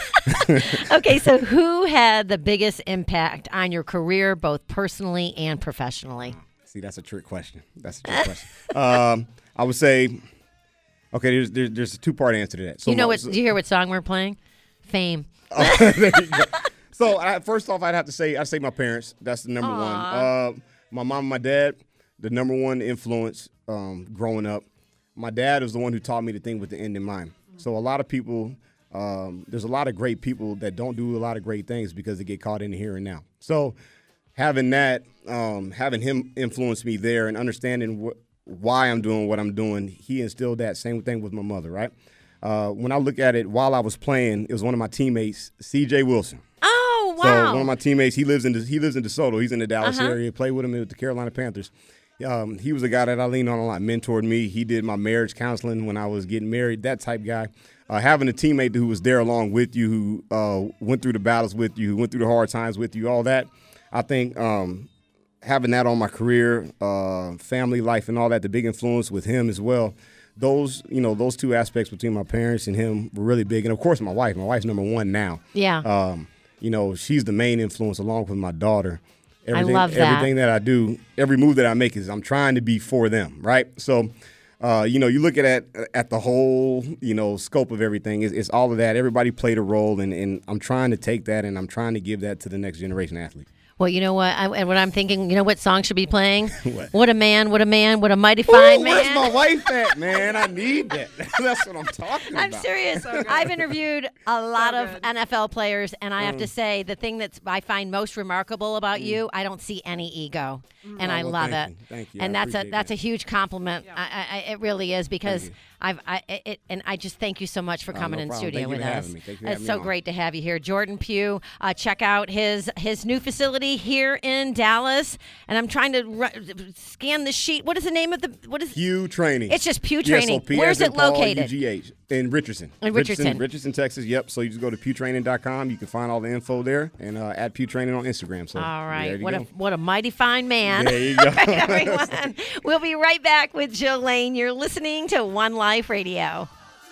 Okay, so who had the biggest impact on your career, both personally and professionally? See, that's a trick question. That's a trick question. Um, I would say, okay, there's there's, there's a two part answer to that. So you know my- what? so- Do you hear what song we're playing? Fame. Oh, there you go. So I, first off, I'd have to say I say my parents. That's the number Aw. one. Uh, my mom, and my dad, the number one influence um, growing up. My dad is the one who taught me to think with the end in mind. So a lot of people, um, there's a lot of great people that don't do a lot of great things because they get caught in the here and now. So having that, um, having him influence me there and understanding wh- why I'm doing what I'm doing, he instilled that same thing with my mother, right? Uh, when I look at it, while I was playing, it was one of my teammates, C J Wilson. Oh, wow. So one of my teammates, he lives in he lives in DeSoto. He's in the Dallas Uh-huh. area. Played with him with the Carolina Panthers. Um, he was a guy that I leaned on a lot, mentored me. He did my marriage counseling when I was getting married, that type guy. Uh, having a teammate who was there along with you, who uh, went through the battles with you, who went through the hard times with you, all that. I think um, having that on my career, uh, family life and all that, the big influence with him as well. Those, you know, those two aspects between my parents and him were really big. And, of course, my wife. My wife's number one now. Yeah. Um, you know, she's the main influence along with my daughter. Everything, love that. Everything that I do, every move that I make is I'm trying to be for them, right? So, uh, you know, you look at at, at the whole, you know, scope of everything. It's, it's all of that. Everybody played a role, and, and I'm trying to take that and I'm trying to give that to the next generation athlete. Well, you know what? I, and what I'm thinking, you know what song should be playing? What? What a man, what a man, what a mighty fine Ooh, man. where's my wife at, man? I need that. That's what I'm talking I'm about. serious. I've interviewed a lot of N F L players, and I have Mm. to say the thing that I find most remarkable about you, I don't see any ego, and Oh, I well, love thank it. you. Thank you. And I that's a appreciate that's that. a huge compliment. I, I, it really is because you. I've I it, and I just thank you so much for Oh, coming no in problem. studio Thank you with for us. having me. Thank you for It's having so me on. great to have you here, Jordan Pugh. Uh, check out his his new facility here in Dallas, and I'm trying to ru- scan the sheet. What is the name of the what is? Pew Training. It's just Pew Yeah, so Training. P Where's as it in Paul, located? U G H in Richardson. In Richardson. Richardson, Texas. Yep. So you just go to pew training dot com. You can find all the info there, and uh, at Pew Training on Instagram. So All right. there you What a go. what a mighty fine man. There you go. All right, everyone. We'll be right back with Jill Lane. You're listening to One Life Radio.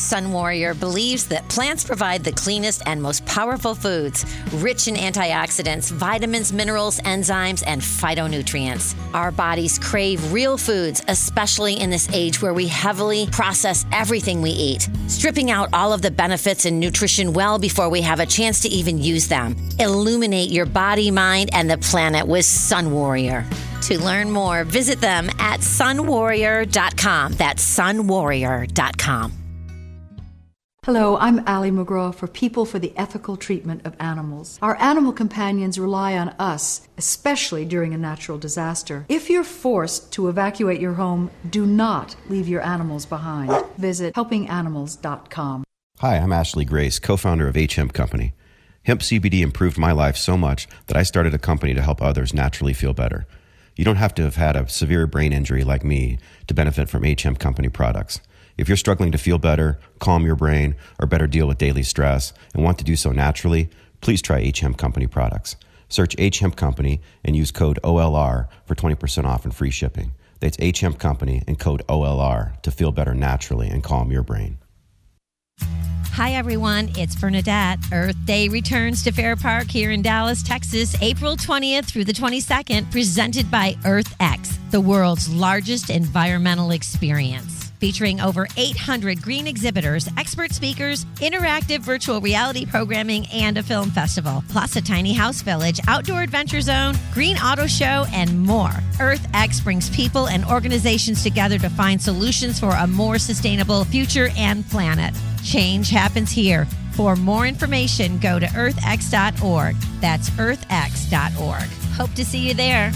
Sun Warrior believes that plants provide the cleanest and most powerful foods, rich in antioxidants, vitamins, minerals, enzymes, and phytonutrients. Our bodies crave real foods, especially in this age where we heavily process everything we eat, stripping out all of the benefits and nutrition well before we have a chance to even use them. Illuminate your body, mind, and the planet with Sun Warrior. To learn more, visit them at sun warrior dot com. That's sun warrior dot com. Hello, I'm Allie McGraw for People for the Ethical Treatment of Animals. Our animal companions rely on us, especially during a natural disaster. If you're forced to evacuate your home, do not leave your animals behind. Visit helping animals dot com. Hi, I'm Ashley Grace, co-founder of H Hemp Company. Hemp C B D improved my life so much that I started a company to help others naturally feel better. You don't have to have had a severe brain injury like me to benefit from H Hemp Company products. If you're struggling to feel better, calm your brain, or better deal with daily stress and want to do so naturally, please try H Hemp Company products. Search H Hemp Company and use code O L R for twenty percent off and free shipping. That's H Hemp Company and code O L R to feel better naturally and calm your brain. Hi, everyone. It's Bernadette. Earth Day returns to Fair Park here in Dallas, Texas, April twentieth through the twenty-second, presented by EarthX, the world's largest environmental experience. Featuring over eight hundred green exhibitors, expert speakers, interactive virtual reality programming, and a film festival, plus a tiny house village, outdoor adventure zone, green auto show, and more. EarthX brings people and organizations together to find solutions for a more sustainable future and planet. Change happens here. For more information, go to earth x dot org. That's earth x dot org. Hope to see you there.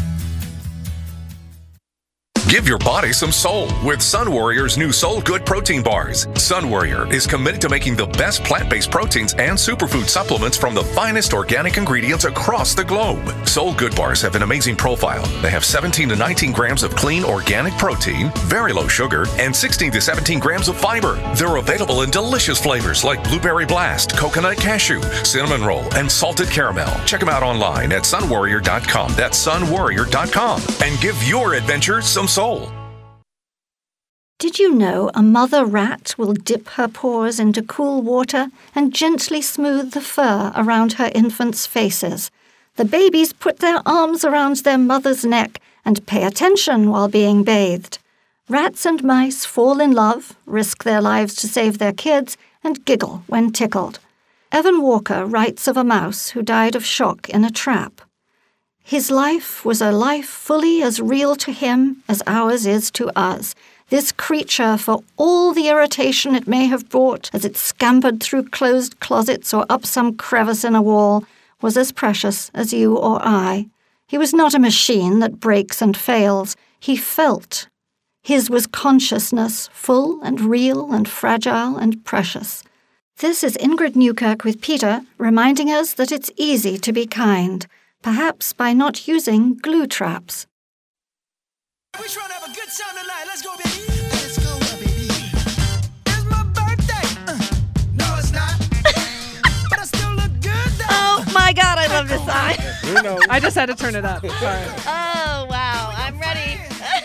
Give your body some soul with Sun Warrior's new Soul Good protein bars. Sun Warrior is committed to making the best plant-based proteins and superfood supplements from the finest organic ingredients across the globe. Soul Good bars have an amazing profile. They have seventeen to nineteen grams of clean organic protein, very low sugar, and sixteen to seventeen grams of fiber. They're available in delicious flavors like blueberry blast, coconut cashew, cinnamon roll, and salted caramel. Check them out online at sun warrior dot com. That's sun warrior dot com. And give your adventure some soul. Did you know a mother rat will dip her paws into cool water and gently smooth the fur around her infants' faces? The babies put their arms around their mother's neck and pay attention while being bathed. Rats and mice fall in love, risk their lives to save their kids, and giggle when tickled. Evan Walker writes of a mouse who died of shock in a trap. His life was a life fully as real to him as ours is to us. This creature, for all the irritation it may have brought as it scampered through closed closets or up some crevice in a wall, was as precious as you or I. He was not a machine that breaks and fails. He felt. His was consciousness, full and real and fragile and precious. This is Ingrid Newkirk with Peter, reminding us that it's easy to be kind, perhaps by not using glue traps. We're trying to have a good time tonight. Let's go, baby. Let's go, baby. It's my birthday. Uh, no, it's not. But I still look good, though. Oh, my God, I love this song. You know. I just had to turn it up. Sorry. Oh, wow. I'm ready.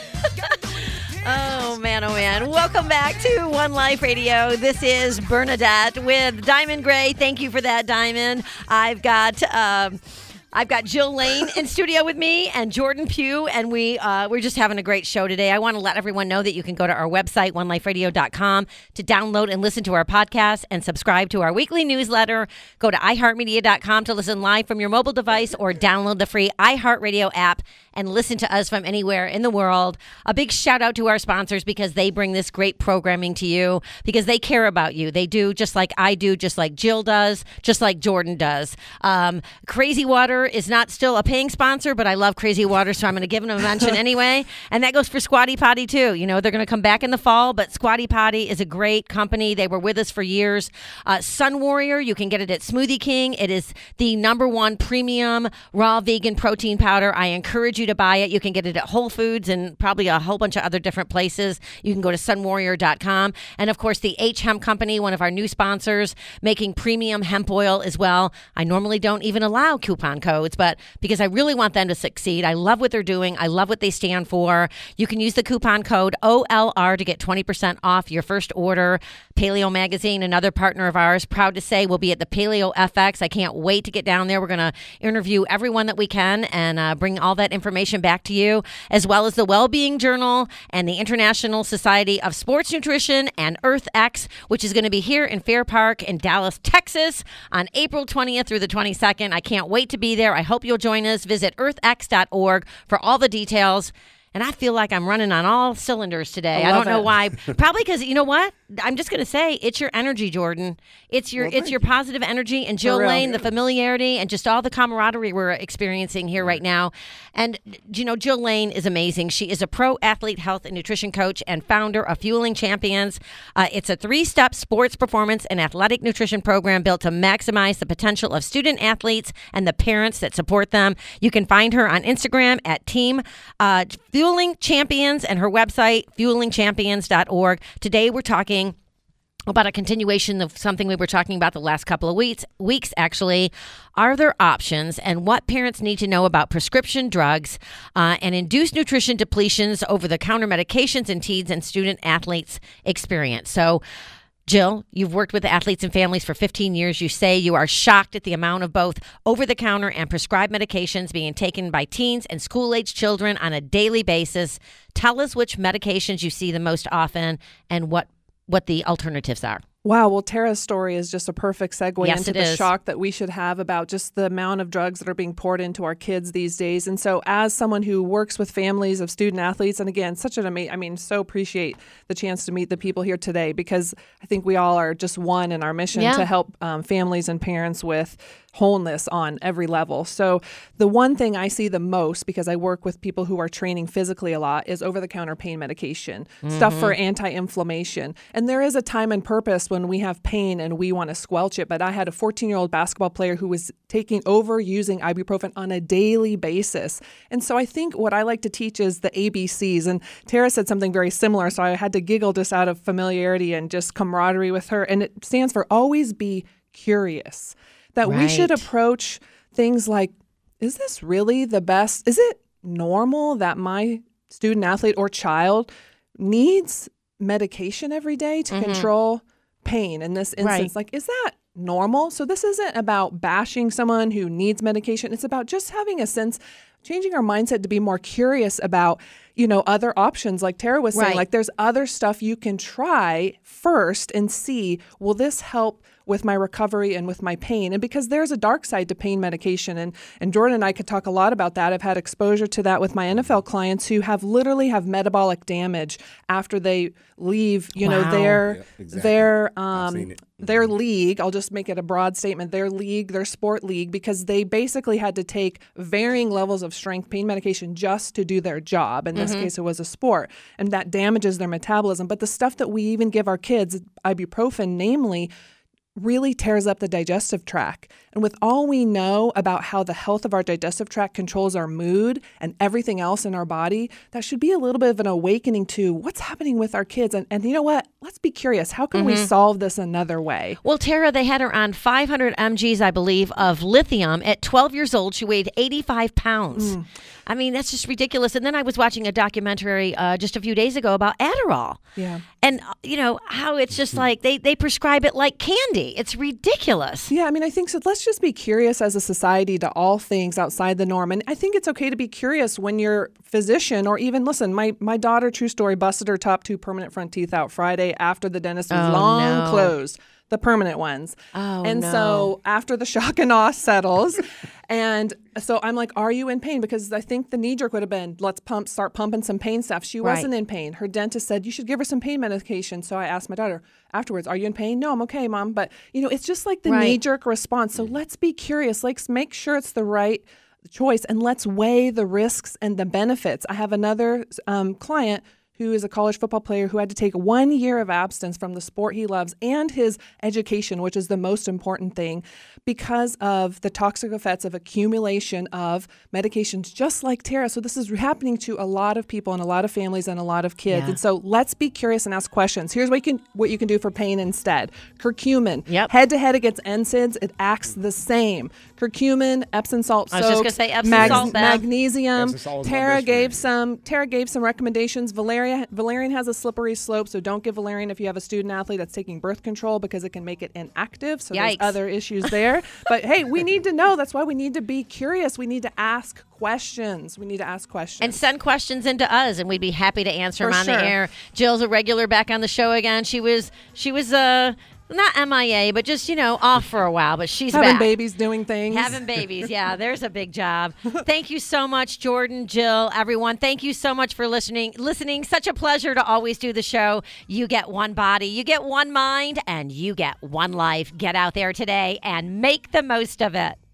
Oh, man, oh, man. Welcome back to One Life Radio. This is Bernadette with Diamond Gray. Thank you for that, Diamond. I've got... Um, I've got Jill Lane in studio with me and Jordan Pugh, and we, uh, we're just having a great show today. I want to let everyone know that you can go to our website, one life radio dot com, to download and listen to our podcast and subscribe to our weekly newsletter. Go to i heart media dot com to listen live from your mobile device or download the free iHeartRadio app and listen to us from anywhere in the world. A big shout out to our sponsors because they bring this great programming to you, because they care about you. They do just like I do, just like Jill does, just like Jordan does. Um, Crazy Water is not still a paying sponsor, but I love Crazy Water, so I'm going to give them a mention anyway. And that goes for Squatty Potty, too. You know, they're going to come back in the fall, but Squatty Potty is a great company. They were with us for years. Uh, Sun Warrior, you can get it at Smoothie King. It is the number one premium raw vegan protein powder. I encourage you to buy it. You can get it at Whole Foods and probably a whole bunch of other different places. You can go to sun warrior dot com. And, of course, the H Hemp Company, one of our new sponsors, making premium hemp oil as well. I normally don't even allow coupon codes codes, but because I really want them to succeed. I love what they're doing. I love what they stand for. You can use the coupon code O L R to get twenty percent off your first order. Paleo Magazine, another partner of ours, proud to say we'll be at the Paleo F X. I can't wait to get down there. We're going to interview everyone that we can and uh, bring all that information back to you, as well as the Wellbeing Journal and the International Society of Sports Nutrition and EarthX, which is going to be here in Fair Park in Dallas, Texas on April twentieth through the twenty-second. I can't wait to be there. I hope you'll join us. Visit earth x dot org for all the details. And I feel like I'm running on all cylinders today. I, I don't know it. why. Probably because, you know what? I'm just going to say it's your energy, Jordan. It's your Well, it's your positive energy. And Jill For real. Lane, the familiarity, and just all the camaraderie we're experiencing here right now. And, you know, Jill Lane is amazing. She is a pro athlete health and nutrition coach and founder of Fueling Champions. Uh, it's a three-step sports performance and athletic nutrition program built to maximize the potential of student athletes and the parents that support them. You can find her on Instagram at Team uh, Fueling Champions and her website, fueling champions dot org. Today we're talking about a continuation of something we were talking about the last couple of weeks, weeks actually. Are there options, and what parents need to know about prescription drugs uh, and induced nutrition depletions, over-the-counter medications in teens and student athletes experience? So, Jill, you've worked with athletes and families for fifteen years. You say you are shocked at the amount of both over-the-counter and prescribed medications being taken by teens and school-age children on a daily basis. Tell us which medications you see the most often and what what the alternatives are. Wow. Well, Tara's story is just a perfect segue Yes, into it the is. shock that we should have about just the amount of drugs that are being poured into our kids these days. And so as someone who works with families of student athletes, and again, such an amazing, I mean, so appreciate the chance to meet the people here today, because I think we all are just one in our mission Yeah. to help um, families and parents with wholeness on every level. So the one thing I see the most, because I work with people who are training physically a lot, is over-the-counter pain medication, stuff for anti-inflammation. And there is a time and purpose when we have pain and we want to squelch it. But I had a fourteen-year-old basketball player who was taking over using ibuprofen on a daily basis. And so I think what I like to teach is the A B Cs. And Tara said something very similar, so I had to giggle just out of familiarity and just camaraderie with her. And it stands for always be curious. That we should Right. approach things like, is this really the best? Is it normal that my student athlete or child needs medication every day to control pain in this instance? Right. Like, is that normal? So this isn't about bashing someone who needs medication. It's about just having a sense, changing our mindset to be more curious about, you know, other options. Like Tara was saying, Right. like there's other stuff you can try first and see, will this help with my recovery and with my pain? And because there's a dark side to pain medication. And, and Jordan and I could talk a lot about that. I've had exposure to that with my N F L clients who have literally have metabolic damage after they leave, you know, Wow. their, Yeah, exactly. their, I've seen um, it. their league. I'll just make it a broad statement, their league, their sport league, because they basically had to take varying levels of strength pain medication just to do their job. In this case, it was a sport, and that damages their metabolism. But the stuff that we even give our kids, ibuprofen, namely, really tears up the digestive tract. And with all we know about how the health of our digestive tract controls our mood and everything else in our body, that should be a little bit of an awakening to what's happening with our kids. And, and you know what? Let's be curious. How can we solve this another way? Well, Tara, they had her on five hundred milligrams, I believe, of lithium. At twelve years old, she weighed eighty-five pounds. I mean, that's just ridiculous. And then I was watching a documentary uh, just a few days ago about Adderall. Yeah. And, uh, you know, how it's just like they, they prescribe it like candy. It's ridiculous. Yeah, I mean, I think so. Let's just be curious as a society to all things outside the norm. And I think it's okay to be curious when your physician, or even, listen, my, my daughter, true story, busted her top two permanent front teeth out Friday after the dentist was Oh, long no. closed, the permanent ones. Oh, and no. so after the shock and awe settles, and so I'm like, are you in pain? Because I think the knee jerk would have been, let's pump, start pumping some pain stuff. She Right. wasn't in pain. Her dentist said, you should give her some pain medication. So I asked my daughter afterwards, are you in pain? No, I'm okay, Mom. But, you know, it's just like the Right. knee jerk response. So let's be curious. Let's make sure it's the right choice, and let's weigh the risks and the benefits. I have another um, client who is a college football player who had to take one year of abstinence from the sport he loves and his education, which is the most important thing, because of the toxic effects of accumulation of medications, just like Tara. So this is happening to a lot of people and a lot of families and a lot of kids. Yeah. And so let's be curious and ask questions. Here's what you can what you can do for pain instead. Curcumin. Yep. Head to head against N SAIDs, it acts the same. curcumin, Epsom salt I was just soaps, gonna say Epsom salt bath. magnesium. Epsom salt is my Tara best gave friend. some. Tara gave some recommendations. Valeria, valerian has a slippery slope, so don't give valerian if you have a student athlete that's taking birth control because it can make it inactive. So there's Yikes. other issues there. But hey, we need to know. That's why we need to be curious. We need to ask questions. We need to ask questions. And send questions into us, and we'd be happy to answer For them on sure. the air. Jill's a regular back on the show again. She was she was uh not M I A, but just, you know, off for a while. But she's having back. babies, doing things. Having babies, yeah, there's a big job. Thank you so much, Jordan, Jill, everyone. Thank you so much for listening. Listening, such a pleasure to always do the show. You get one body, you get one mind, and you get one life. Get out there today and make the most of it.